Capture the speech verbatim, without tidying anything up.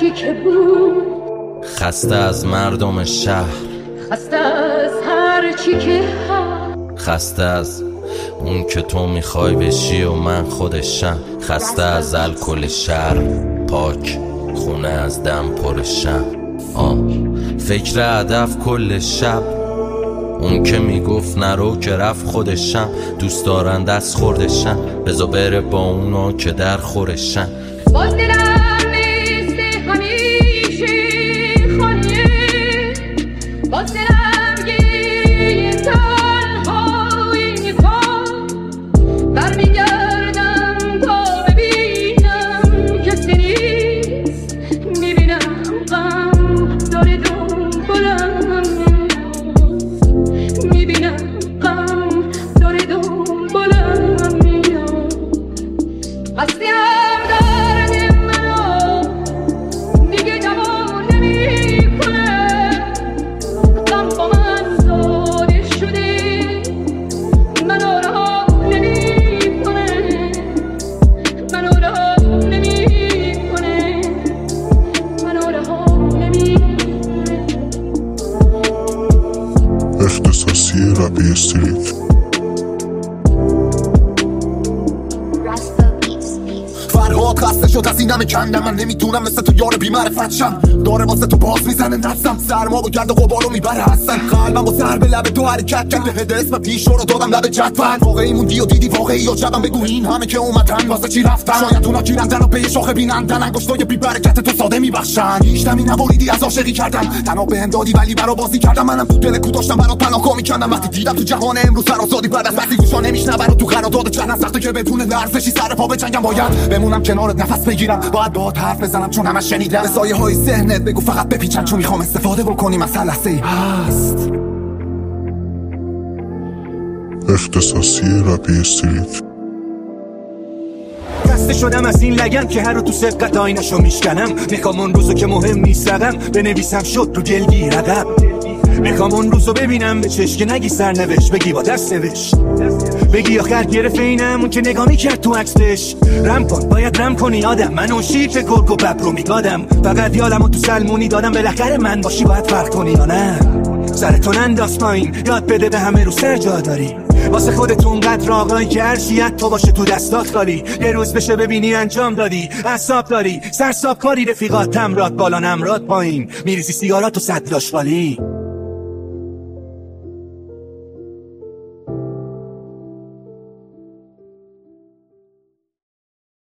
چی که بود، خسته از مردم شهر، خسته از هر چی که هست، خسته از اون که تو میخوای بشی و من خودشم، خسته از الکل شهر پاک، خونه از دم پرشم. آه فکر هدف کل شب، اون که میگفت نرو که رفت خودشم، دوست دارن دست خوردشم، بزا بره با اونا که در خورشم. باز دلم نیست همیشه خانیه، باز دلم گیه تنهایی میکن، برمیگردم تا ببینم کسی نیست، میبینم غم داره دنبالم، میبینم غم داره دنبالم میاد، قصدیم درد منو دیگه دوام نمیکنه، غم با من زاده شده منو رها نمیکنه، منو رها نمیکنه، منو رها نمیکنه. اختصاصی رپ استریت. فرهاد خسته شد از این همه کندم، من نمیتونم مثل تو یار بی‌معرفت شم، داره واسه تو باز میزنه نفسم، سرما و گرد و غبارو میبره هستن، قلبم با سر به لب تو حرکت کرد، به هد اسم پیش رو دادم لب جدول، واقعی موندی و دیدی واقعی یا جبم، بگو این همه که اومدن واسه چی رفتن، شاید اونا گیرندن و پی شاخه بینندن، انگشتای بی برکت تو ساده میبخشن، هیچ دمی نبریدی از عاشقی کردم، تنها بهم دادی ولی برا بازی کردم، منم تو دل کو داشتم برات پناه میکردم، وقتی دیدم تو جهان امروز فرازادی بعد از وقتی گوشا نمیشنوه رو تو قرارداد چند سخته که بدون لرزشی سر پا بجنگم، باید بمونم کنارت نفس بگیرم، باید باهات حرف بزنم چون همش شنیدم، به سایه های ذهنت بگو فقط بپیچن چون میخوام استفاده بکنیم از هر لحظه‌ای هست. اختصاصی رپ استریت. خسته شدم از این لگن که هر رو تو سبقت آینشو میشکنم، میخوام اون روزو که مهم نیست رقم بنویسم شد رو جلگی رقم، میخوام اون روزو ببینم به چشم که نگی سرنوشت، بگی با دست نوشت، بگی آخر گرفت اینم اون که نگاه میکرد تو عکسش، رم کن باید رم کنی آدم، من اون شیر که گرگ و بب رو میگادم، فقط یادمو تو سلمونی دادم، بالاخره من باشی باید فرق کنی یا نه، سرتون انداز پایین یاد بده به همه رو سر جا داری، واسه خودتون قدر آقایی که هرشیت تو باشه تو دستات خالی، یه روز بشه ببینی انجام دادی، اعصاب داری سرساب کاری، رفیقات تمرات بالا نمرات پایین، میریزی سیگارات و صد لاش خالی.